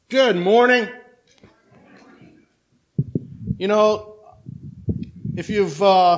Good morning. You know, if you've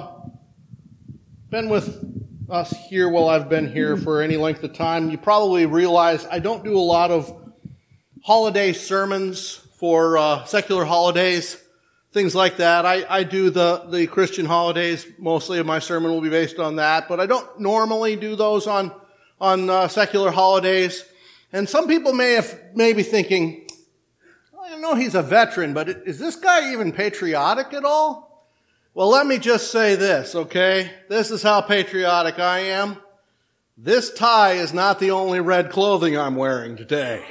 been with us here while I've been here for any length of time, you probably realize I don't do a lot of holiday sermons for secular holidays, things like that. I do the Christian holidays. Mostly of my sermon will be based on that, but I don't normally do those on secular holidays. And some people may be thinking, I know he's a veteran, but is this guy even patriotic at all? Well, let me just say this, okay? This is how patriotic I am. This tie is not the only red clothing I'm wearing today.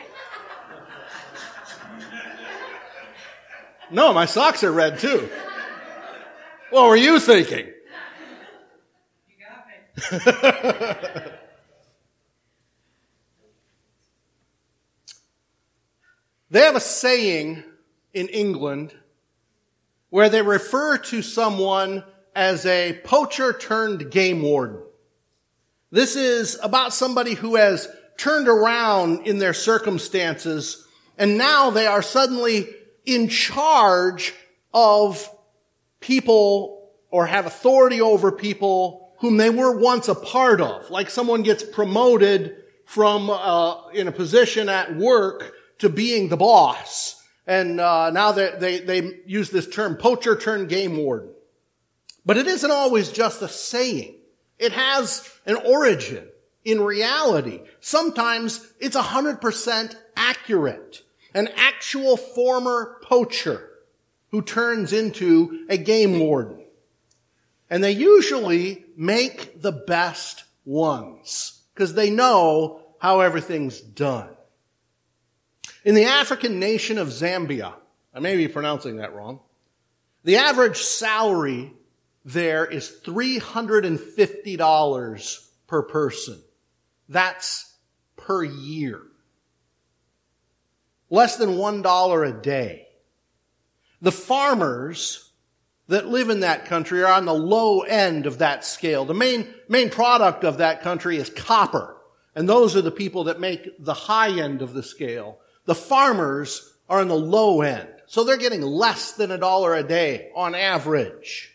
No, my socks are red too. What were you thinking? You got me. They have a saying in England where they refer to someone as a poacher turned game warden. This is about somebody who has turned around in their circumstances, and now they are suddenly in charge of people or have authority over people whom they were once a part of. Like someone gets promoted from in a position at work to being the boss. And now they use this term, poacher turned game warden. But it isn't always just a saying. It has an origin in reality. Sometimes it's 100% accurate. An actual former poacher who turns into a game warden. And they usually make the best ones because they know how everything's done. In the African nation of Zambia, I may be pronouncing that wrong, the average salary there is $350 per person. That's per year. Less than $1 a day. The farmers that live in that country are on the low end of that scale. The main product of that country is copper. And those are the people that make the high end of the scale. The farmers are on the low end. So they're getting less than $1 a day on average.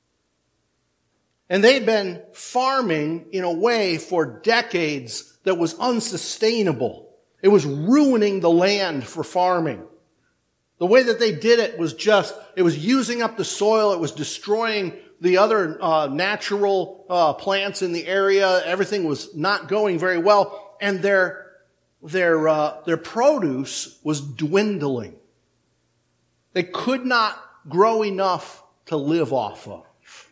And they've been farming in a way for decades that was unsustainable. It was ruining the land for farming. The way that they did it was it was using up the soil. It was destroying the other natural plants in the area. Everything was not going very well. And their produce was dwindling. They could not grow enough to live off of.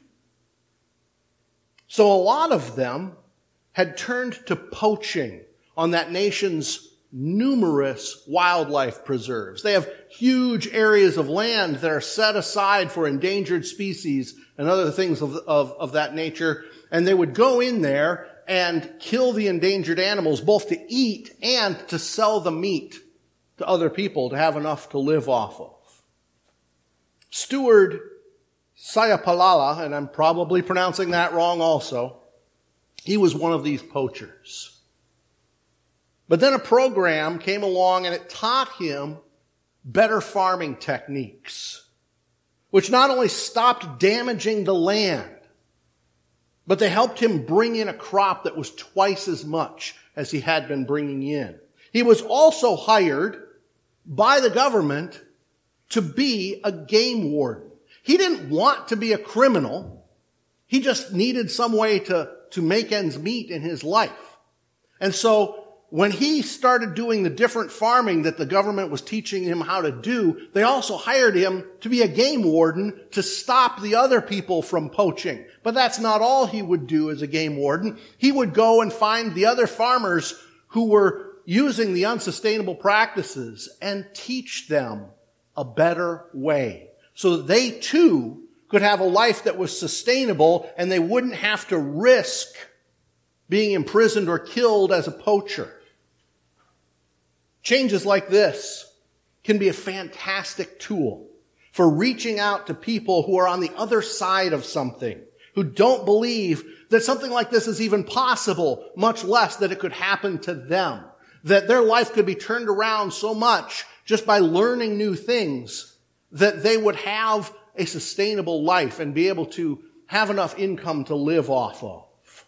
So a lot of them had turned to poaching on that nation's numerous wildlife preserves. They have huge areas of land that are set aside for endangered species and other things of that nature. And they would go in there and kill the endangered animals, both to eat and to sell the meat to other people to have enough to live off of. Steward Sayapalala, and I'm probably pronouncing that wrong also, he was one of these poachers. But then a program came along and it taught him better farming techniques, which not only stopped damaging the land, but they helped him bring in a crop that was twice as much as he had been bringing in. He was also hired by the government to be a game warden. He didn't want to be a criminal. He just needed some way to make ends meet in his life. And so when he started doing the different farming that the government was teaching him how to do, they also hired him to be a game warden to stop the other people from poaching. But that's not all he would do as a game warden. He would go and find the other farmers who were using the unsustainable practices and teach them a better way so that they too could have a life that was sustainable and they wouldn't have to risk being imprisoned or killed as a poacher. Changes like this can be a fantastic tool for reaching out to people who are on the other side of something, who don't believe that something like this is even possible, much less that it could happen to them, that their life could be turned around so much just by learning new things, that they would have a sustainable life and be able to have enough income to live off of.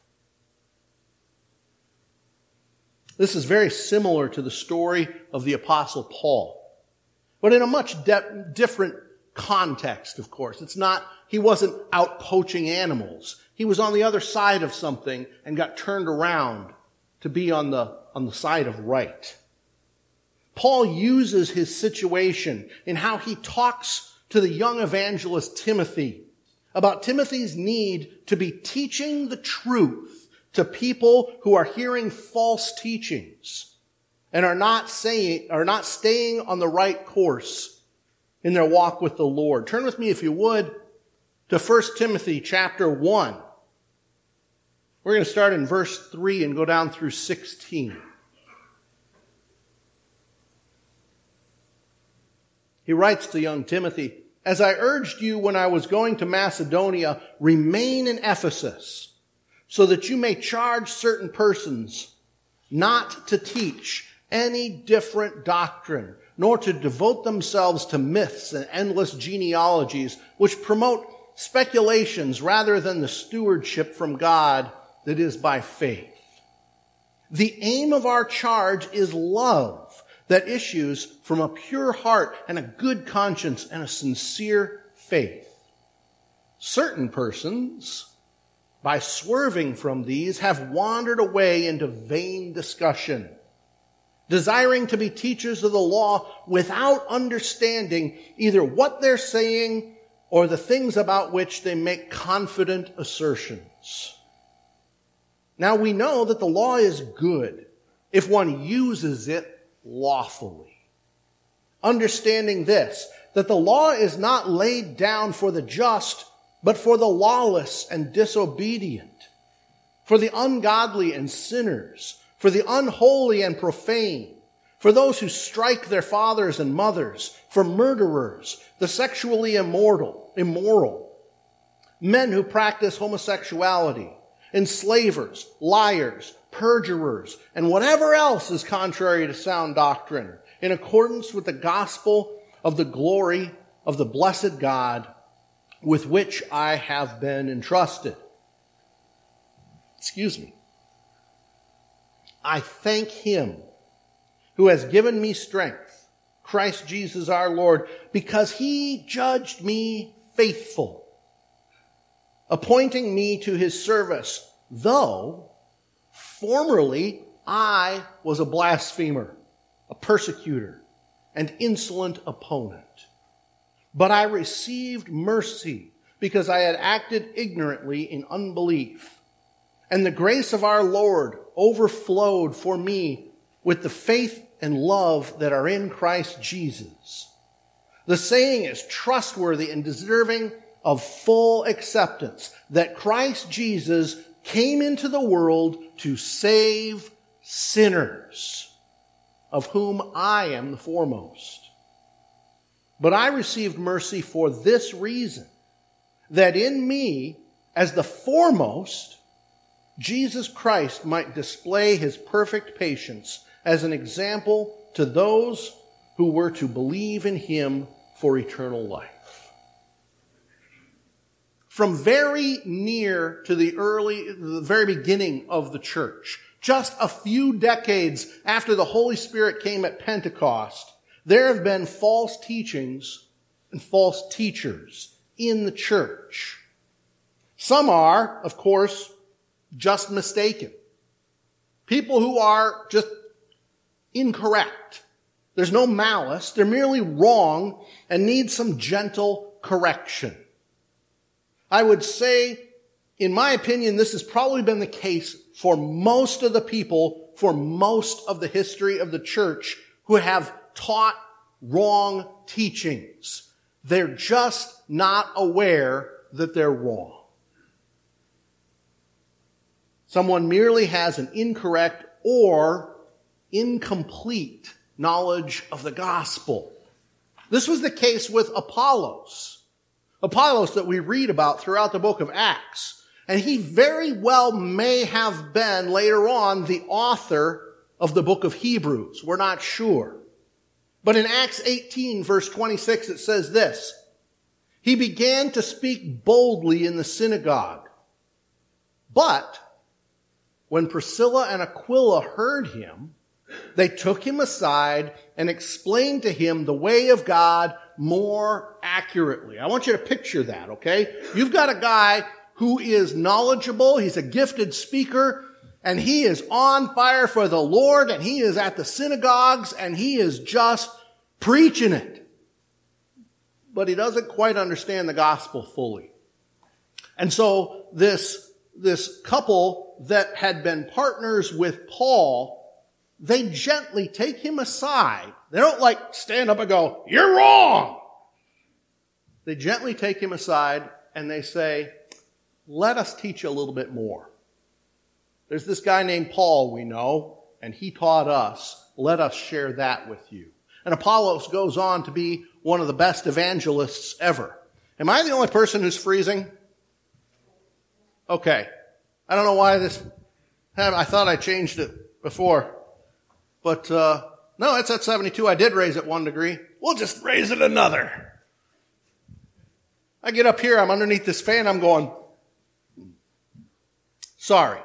This is very similar to the story of the Apostle Paul, but in a much different context, of course. He wasn't out poaching animals. He was on the other side of something and got turned around to be on the side of right. Paul uses his situation in how he talks to the young evangelist Timothy about Timothy's need to be teaching the truth to people who are hearing false teachings and are not staying on the right course in their walk with the Lord. Turn with me, if you would, to 1 Timothy chapter 1. We're going to start in verse 3 and go down through 16. He writes to young Timothy, "As I urged you when I was going to Macedonia, remain in Ephesus, so that you may charge certain persons not to teach any different doctrine, nor to devote themselves to myths and endless genealogies, which promote speculations rather than the stewardship from God that is by faith. The aim of our charge is love that issues from a pure heart and a good conscience and a sincere faith. Certain persons, by swerving from these, have wandered away into vain discussion, desiring to be teachers of the law without understanding either what they're saying or the things about which they make confident assertions. Now we know that the law is good if one uses it lawfully. Understanding this, that the law is not laid down for the just, but for the lawless and disobedient, for the ungodly and sinners, for the unholy and profane, for those who strike their fathers and mothers, for murderers, the sexually immoral, men who practice homosexuality, enslavers, liars, perjurers, and whatever else is contrary to sound doctrine, in accordance with the gospel of the glory of the blessed God, with which I have been entrusted." "I thank him who has given me strength, Christ Jesus our Lord, because he judged me faithful, appointing me to his service, though formerly I was a blasphemer, a persecutor, and insolent opponent. But I received mercy because I had acted ignorantly in unbelief. And the grace of our Lord overflowed for me with the faith and love that are in Christ Jesus. The saying is trustworthy and deserving of full acceptance, that Christ Jesus came into the world to save sinners, of whom I am the foremost. But I received mercy for this reason, that in me, as the foremost, Jesus Christ might display his perfect patience as an example to those who were to believe in him for eternal life." From very near to the very beginning of the church, just a few decades after the Holy Spirit came at Pentecost, there have been false teachings and false teachers in the church. Some are, of course, just mistaken. People who are just incorrect. There's no malice. They're merely wrong and need some gentle correction. I would say, in my opinion, this has probably been the case for most of the people, for most of the history of the church who have taught wrong teachings. They're just not aware that they're wrong. Someone merely has an incorrect or incomplete knowledge of the gospel. This was the case with Apollos. Apollos that we read about throughout the book of Acts. And he very well may have been later on the author of the book of Hebrews. We're not sure. But in Acts 18, verse 26, it says this: he began to speak boldly in the synagogue. But when Priscilla and Aquila heard him, they took him aside and explained to him the way of God more accurately. I want you to picture that, okay? You've got a guy who is knowledgeable, he's a gifted speaker, and he is on fire for the Lord, and he is at the synagogues, and he is just preaching it. But he doesn't quite understand the gospel fully. And so this couple that had been partners with Paul, they gently take him aside. They don't like stand up and go, "You're wrong." They gently take him aside and they say, "Let us teach you a little bit more. There's this guy named Paul we know, and he taught us. Let us share that with you." And Apollos goes on to be one of the best evangelists ever. Am I the only person who's freezing? Okay. I don't know why I thought I changed it before. But, no, it's at 72. I did raise it 1 degree. We'll just raise it another. I get up here, I'm underneath this fan, I'm going, sorry.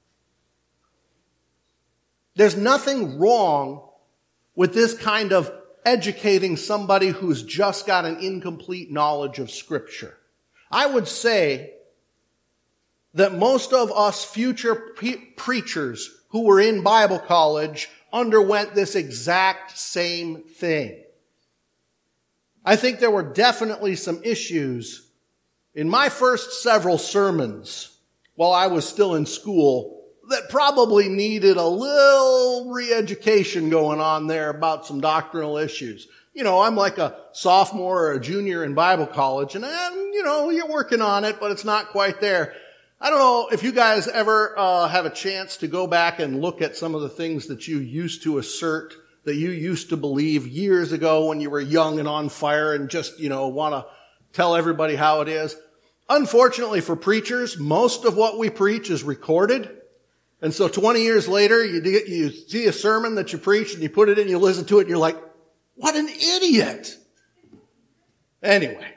There's nothing wrong with this kind of educating somebody who's just got an incomplete knowledge of Scripture. I would say that most of us future preachers who were in Bible college underwent this exact same thing. I think there were definitely some issues in my first several sermons while I was still in school that probably needed a little re-education going on there about some doctrinal issues. You know, I'm like a sophomore or a junior in Bible college, and you're working on it, but it's not quite there. I don't know if you guys ever have a chance to go back and look at some of the things that you used to assert, that you used to believe years ago when you were young and on fire and just, want to tell everybody how it is. Unfortunately for preachers, most of what we preach is recorded. And so 20 years later, you see a sermon that you preached and you put it in, you listen to it, and you're like, what an idiot. Anyway,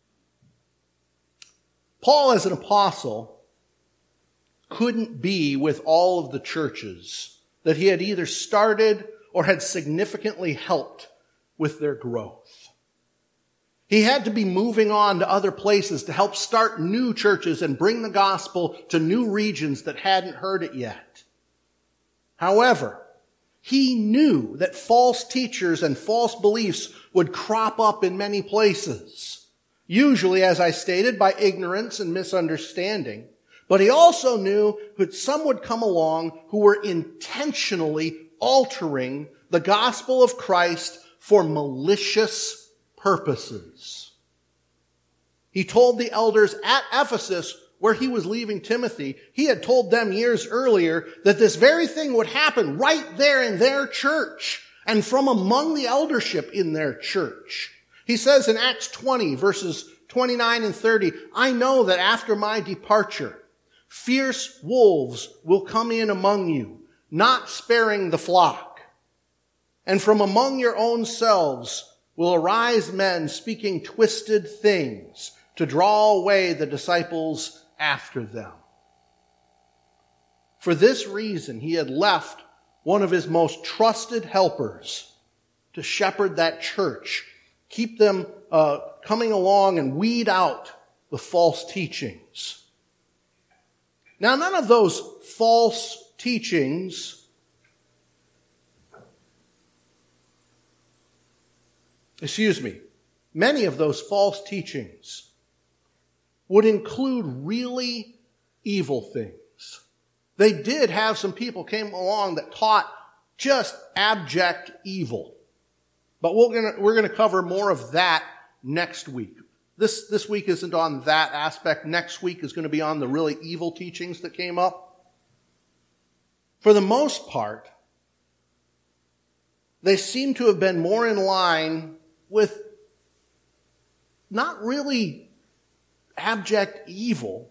Paul as an apostle couldn't be with all of the churches that he had either started or had significantly helped with their growth. He had to be moving on to other places to help start new churches and bring the gospel to new regions that hadn't heard it yet. However, he knew that false teachers and false beliefs would crop up in many places, usually, as I stated, by ignorance and misunderstanding. But he also knew that some would come along who were intentionally altering the gospel of Christ for malicious purposes. He told the elders at Ephesus, where he was leaving Timothy, he had told them years earlier that this very thing would happen right there in their church and from among the eldership in their church. He says in Acts 20, verses 29 and 30, "I know that after my departure, fierce wolves will come in among you, not sparing the flock. And from among your own selves will arise men speaking twisted things to draw away the disciples after them." For this reason, he had left one of his most trusted helpers to shepherd that church, keep them coming along and weed out the false teachings. Now, none of those false teachings, many of those false teachings would include really evil things. They did have some people came along that taught just abject evil. But we're going to cover more of that next week. This week isn't on that aspect. Next week is going to be on the really evil teachings that came up. For the most part, they seem to have been more in line with not really abject evil,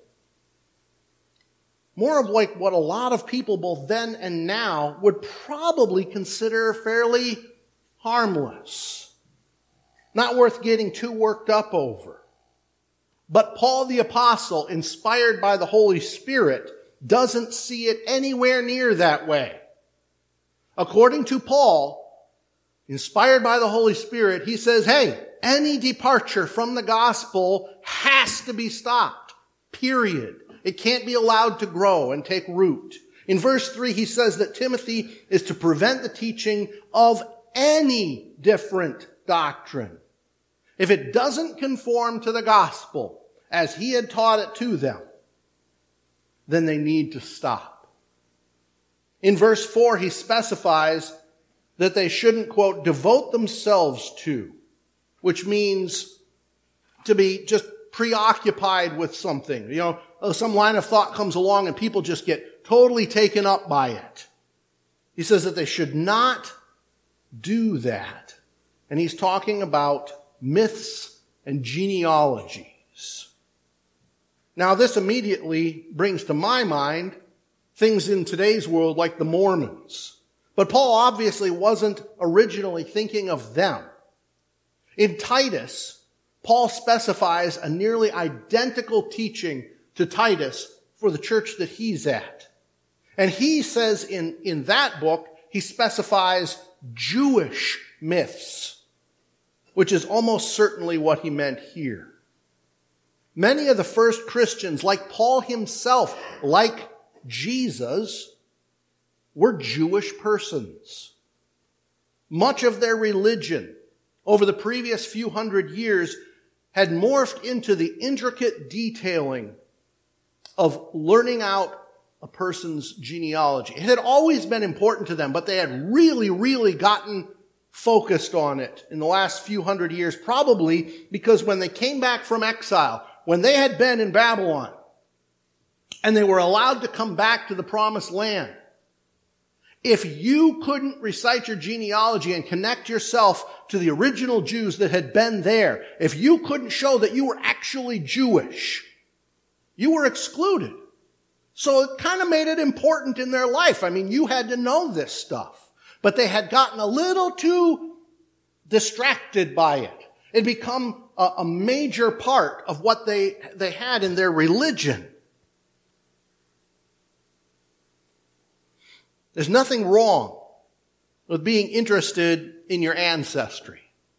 more of like what a lot of people both then and now would probably consider fairly harmless, not worth getting too worked up over. But Paul the Apostle, inspired by the Holy Spirit, doesn't see it anywhere near that way. According to Paul, inspired by the Holy Spirit, he says, hey, any departure from the gospel has to be stopped. Period. It can't be allowed to grow and take root. In verse 3, he says that Timothy is to prevent the teaching of any different doctrine. If it doesn't conform to the gospel as he had taught it to them, then they need to stop. In verse 4, he specifies that they shouldn't, quote, devote themselves to, which means to be just preoccupied with something. You know, some line of thought comes along and people just get totally taken up by it. He says that they should not do that. And he's talking about myths and genealogies. Now, this immediately brings to my mind things in today's world like the Mormons. But Paul obviously wasn't originally thinking of them. In Titus, Paul specifies a nearly identical teaching to Titus for the church that he's at. And he says in that book, he specifies Jewish myths, which is almost certainly what he meant here. Many of the first Christians, like Paul himself, like Jesus, were Jewish persons. Much of their religion over the previous few hundred years had morphed into the intricate detailing of learning out a person's genealogy. It had always been important to them, but they had really gotten focused on it in the last few hundred years, probably because when they came back from exile, when they had been in Babylon, and they were allowed to come back to the promised land, if you couldn't recite your genealogy and connect yourself to the original Jews that had been there, if you couldn't show that you were actually Jewish, you were excluded. So it kind of made it important in their life. I mean, you had to know this stuff. But they had gotten a little too distracted by it. It had become a major part of what they had in their religion. There's nothing wrong with being interested in your ancestry.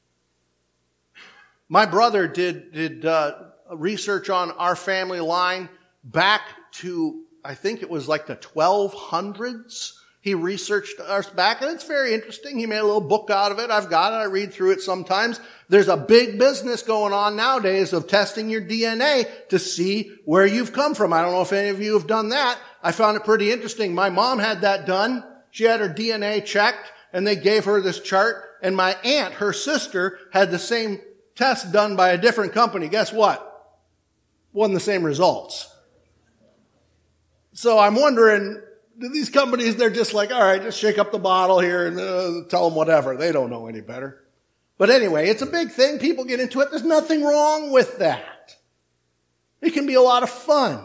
My brother did research on our family line back to, I think it was like the 1200s. He researched us back, and it's very interesting. He made a little book out of it. I've got it. I read through it sometimes. There's a big business going on nowadays of testing your DNA to see where you've come from. I don't know if any of you have done that. I found it pretty interesting. My mom had that done. She had her DNA checked, and they gave her this chart. And my aunt, her sister, had the same test done by a different company. Guess what? Wasn't the same results. So I'm wondering, do these companies, they're just like, all right, just shake up the bottle here and tell them whatever. They don't know any better. But anyway, it's a big thing. People get into it. There's nothing wrong with that. It can be a lot of fun.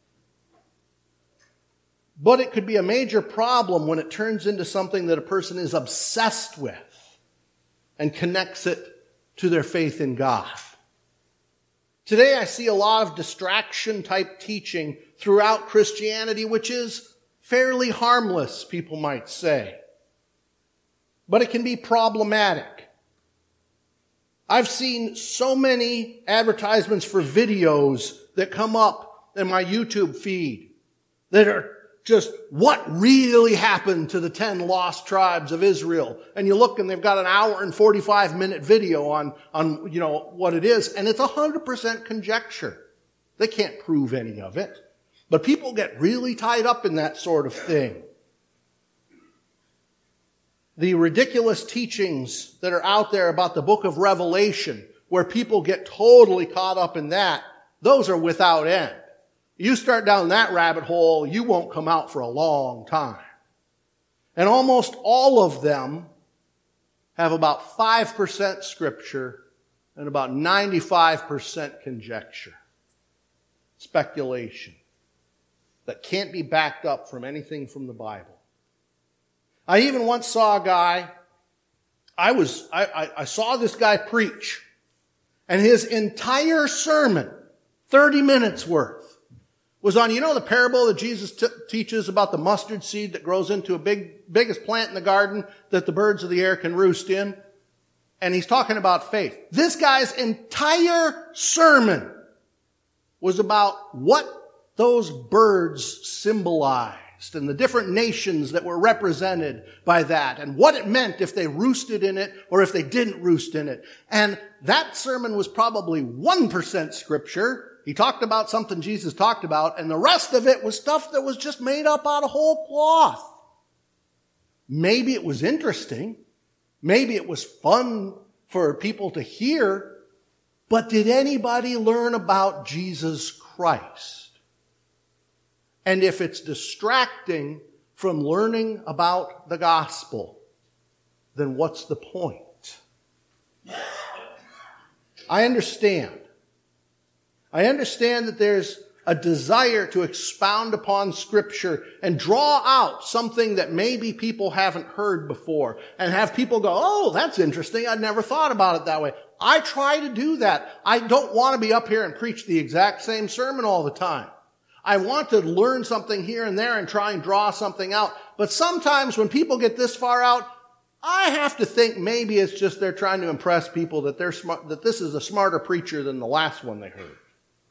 But it could be a major problem when it turns into something that a person is obsessed with and connects it to their faith in God. Today I see a lot of distraction-type teaching throughout Christianity, which is fairly harmless, people might say. But it can be problematic. I've seen so many advertisements for videos that come up in my YouTube feed that are just what really happened to the 10 lost tribes of Israel. And you look and they've got an hour and 45-minute video on what it is, and it's 100% conjecture. They can't prove any of it. But people get really tied up in that sort of thing. The ridiculous teachings that are out there about the book of Revelation, where people get totally caught up in that, those are without end. You start down that rabbit hole, you won't come out for a long time. And almost all of them have about 5% scripture and about 95% conjecture, speculation, that can't be backed up from anything from the Bible. I even once saw a guy, I saw this guy preach, and his entire sermon, 30 minutes worth, was on, the parable that Jesus teaches about the mustard seed that grows into a biggest plant in the garden that the birds of the air can roost in. And he's talking about faith. This guy's entire sermon was about what those birds symbolized and the different nations that were represented by that and what it meant if they roosted in it or if they didn't roost in it. And that sermon was probably 1% scripture. He talked about something Jesus talked about, and the rest of it was stuff that was just made up out of whole cloth. Maybe it was interesting. Maybe it was fun for people to hear. But did anybody learn about Jesus Christ? And if it's distracting from learning about the gospel, then what's the point? I understand that there's a desire to expound upon Scripture and draw out something that maybe people haven't heard before and have people go, oh, that's interesting. I'd never thought about it that way. I try to do that. I don't want to be up here and preach the exact same sermon all the time. I want to learn something here and there and try and draw something out. But sometimes when people get this far out, I have to think maybe it's just they're trying to impress people that they're smart, that this is a smarter preacher than the last one they heard.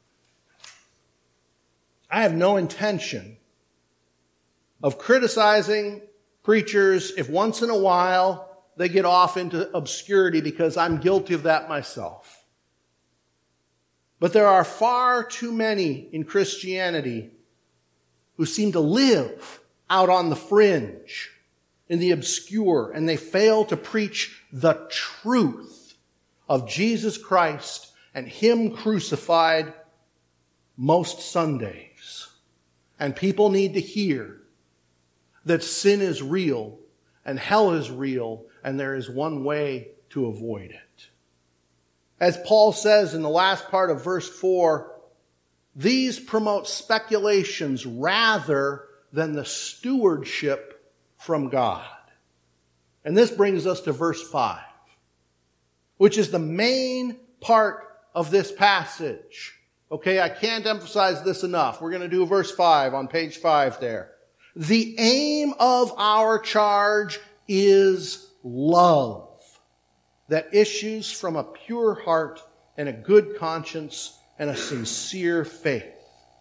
I have no intention of criticizing preachers if once in a while they get off into obscurity, because I'm guilty of that myself. But there are far too many in Christianity who seem to live out on the fringe, in the obscure, and they fail to preach the truth of Jesus Christ and Him crucified most Sundays. And people need to hear that sin is real and hell is real, and there is one way to avoid it. As Paul says in the last part of verse 4, these promote speculations rather than the stewardship from God. And this brings us to verse 5, which is the main part of this passage. Okay, I can't emphasize this enough. We're going to do verse 5 on page 5 there. The aim of our charge is love that issues from a pure heart and a good conscience and a sincere faith.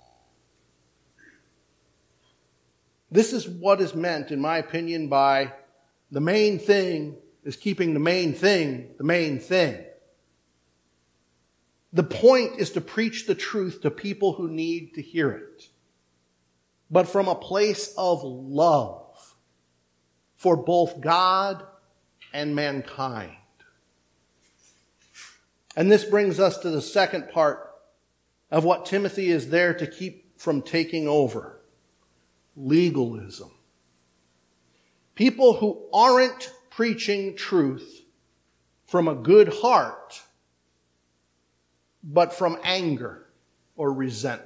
This is what is meant, in my opinion, by the main thing is keeping the main thing the main thing. The point is to preach the truth to people who need to hear it, but from a place of love for both God and mankind. And this brings us to the second part of what Timothy is there to keep from taking over: legalism. People who aren't preaching truth from a good heart, but from anger or resentment.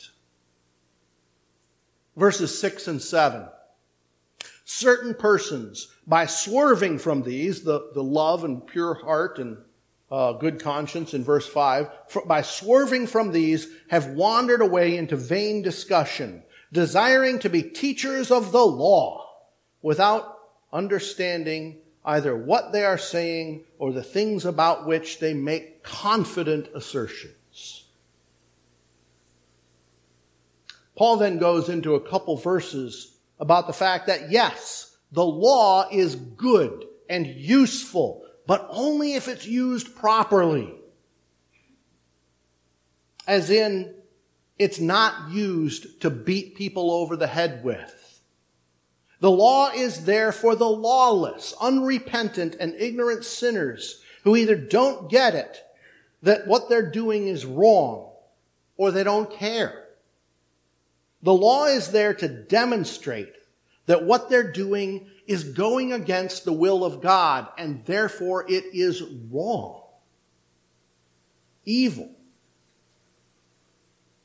Verses 6 and 7. Certain persons, by swerving from these, the love and pure heart and good conscience in verse 5, by swerving from these, have wandered away into vain discussion, desiring to be teachers of the law, without understanding either what they are saying or the things about which they make confident assertions. Paul then goes into a couple verses about the fact that, yes, the law is good and useful, but only if it's used properly. As in, it's not used to beat people over the head with. The law is there for the lawless, unrepentant, and ignorant sinners who either don't get it, that what they're doing is wrong, or they don't care. The law is there to demonstrate that what they're doing is going against the will of God, and therefore it is wrong, evil.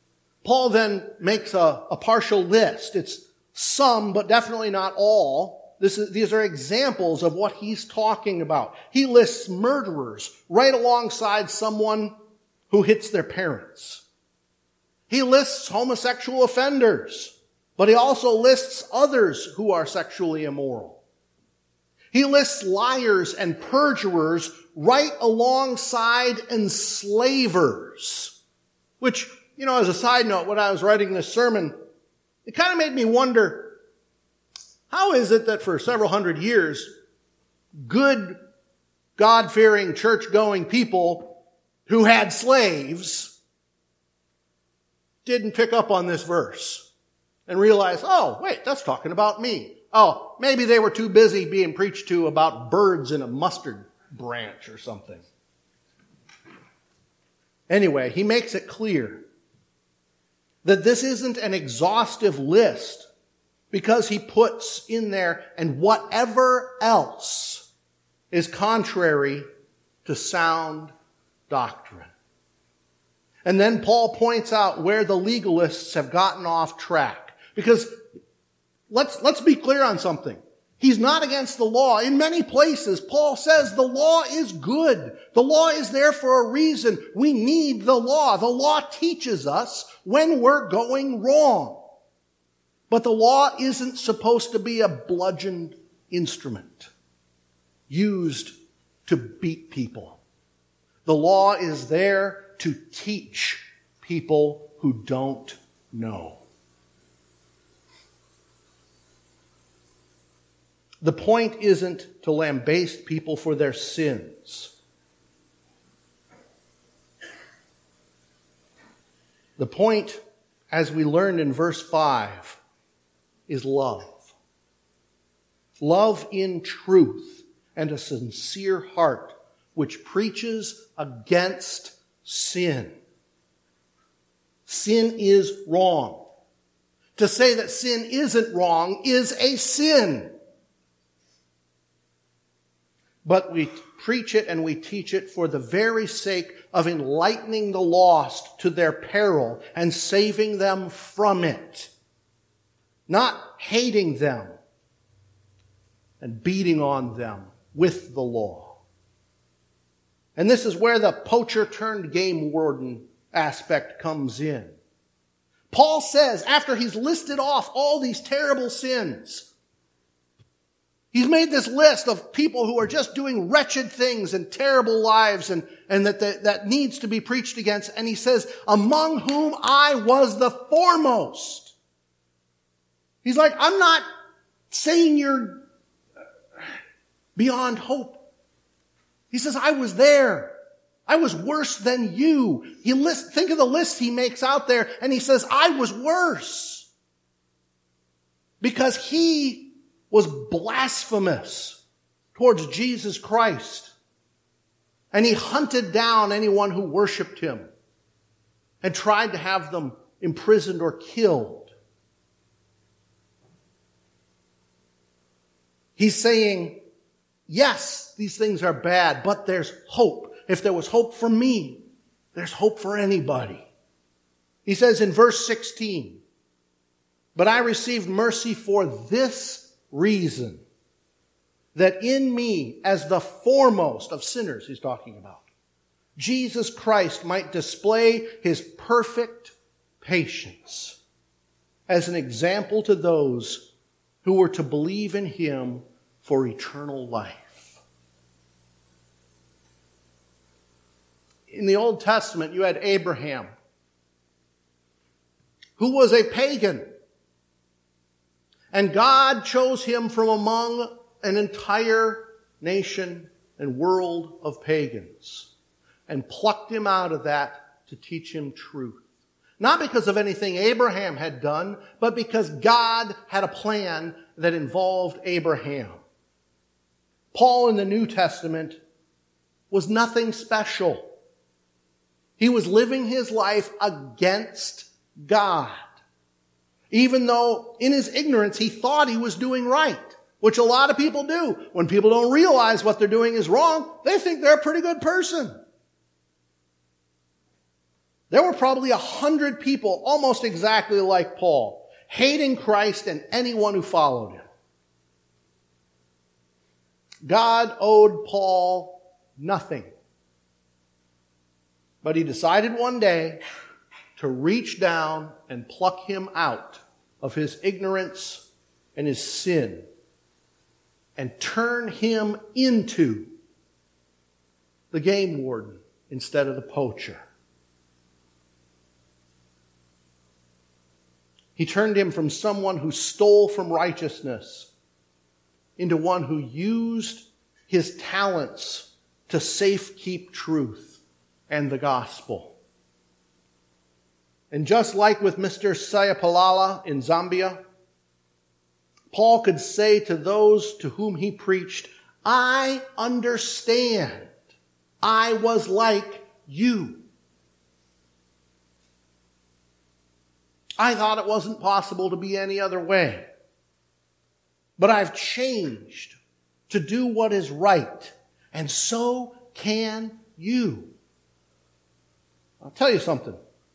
Paul then makes a partial list. It's some, but definitely not all, These are examples of what he's talking about. He lists murderers right alongside someone who hits their parents. He lists homosexual offenders, but he also lists others who are sexually immoral. He lists liars and perjurers right alongside enslavers, which, as a side note, when I was writing this sermon, it kind of made me wonder, how is it that for several hundred years, good, God-fearing, church-going people who had slaves didn't pick up on this verse and realize, oh, wait, that's talking about me. Oh, maybe they were too busy being preached to about birds in a mustard branch or something. Anyway, he makes it clear that this isn't an exhaustive list, because he puts in there, and whatever else is contrary to sound doctrine. And then Paul points out where the legalists have gotten off track. Because let's be clear on something. He's not against the law. In many places, Paul says the law is good. The law is there for a reason. We need the law. The law teaches us when we're going wrong. But the law isn't supposed to be a bludgeoned instrument used to beat people. The law is there to teach people who don't know. The point isn't to lambaste people for their sins. The point, as we learned in verse 5, is love. Love in truth and a sincere heart which preaches against sin. Sin is wrong. To say that sin isn't wrong is a sin. But we preach it and we teach it for the very sake of enlightening the lost to their peril and saving them from it. Not hating them and beating on them with the law. And this is where the poacher turned game warden aspect comes in. Paul says, after he's listed off all these terrible sins, he's made this list of people who are just doing wretched things and terrible lives and that needs to be preached against. And he says, among whom I was the foremost. He's like, I'm not saying you're beyond hope. He says, I was there. I was worse than you. Think of the list he makes out there, and he says, I was worse. Because he was blasphemous towards Jesus Christ. And he hunted down anyone who worshiped him and tried to have them imprisoned or killed. He's saying, yes, these things are bad, but there's hope. If there was hope for me, there's hope for anybody. He says in verse 16, but I received mercy for this reason, that in me, as the foremost of sinners, he's talking about, Jesus Christ might display his perfect patience as an example to those who were to believe in him for eternal life. In the Old Testament, you had Abraham, who was a pagan. And God chose him from among an entire nation and world of pagans and plucked him out of that to teach him truth. Not because of anything Abraham had done, but because God had a plan that involved Abraham. Paul in the New Testament was nothing special. He was living his life against God. Even though in his ignorance he thought he was doing right, which a lot of people do. When people don't realize what they're doing is wrong, they think they're a pretty good person. There were probably 100 people almost exactly like Paul, hating Christ and anyone who followed him. God owed Paul nothing. But he decided one day to reach down and pluck him out of his ignorance and his sin and turn him into the game warden instead of the poacher. He turned him from someone who stole from righteousness into one who used his talents to safekeep truth and the gospel. And just like with Mr. Sayapalala in Zambia, Paul could say to those to whom he preached, I understand. I was like you. I thought it wasn't possible to be any other way. But I've changed to do what is right. And so can you. I'll tell you something.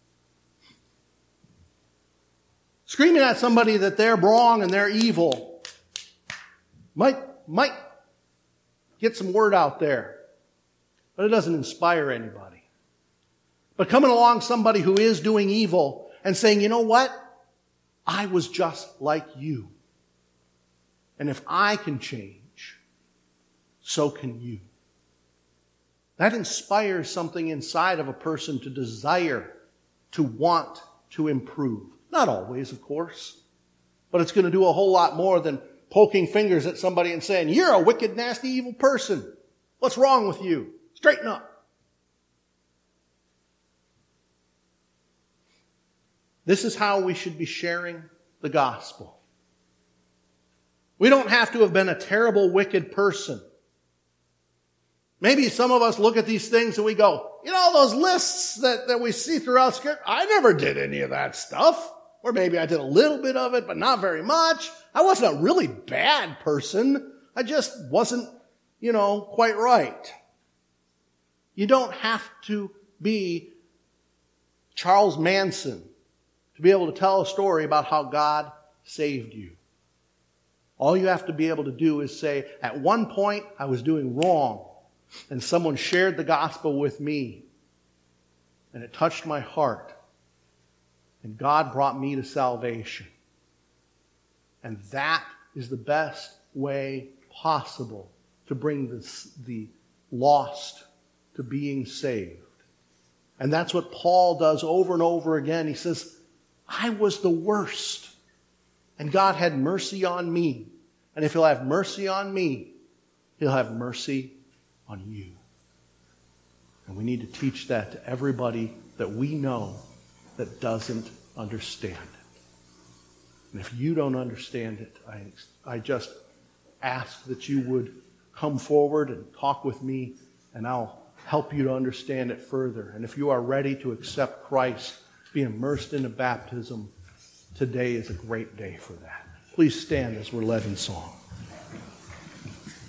Screaming at somebody that they're wrong and they're evil might get some word out there. But it doesn't inspire anybody. But coming along somebody who is doing evil and saying, you know what? I was just like you. And if I can change, so can you. That inspires something inside of a person to desire, to want to improve. Not always, of course. But it's going to do a whole lot more than poking fingers at somebody and saying, you're a wicked, nasty, evil person. What's wrong with you? Straighten up. This is how we should be sharing the gospel. We don't have to have been a terrible, wicked person. Maybe some of us look at these things and we go, you know, those lists that we see throughout Scripture, I never did any of that stuff. Or maybe I did a little bit of it, but not very much. I wasn't a really bad person. I just wasn't, quite right. You don't have to be Charles Manson to be able to tell a story about how God saved you. All you have to be able to do is say, at one point I was doing wrong, and someone shared the gospel with me, and it touched my heart, and God brought me to salvation. And that is the best way possible to bring the lost to being saved. And that's what Paul does over and over again. He says, I was the worst, and God had mercy on me. And if He'll have mercy on me, He'll have mercy on you. And we need to teach that to everybody that we know that doesn't understand it. And if you don't understand it, I just ask that you would come forward and talk with me, and I'll help you to understand it further. And if you are ready to accept Christ, be immersed into baptism, today is a great day for that. Please stand as we're led in song.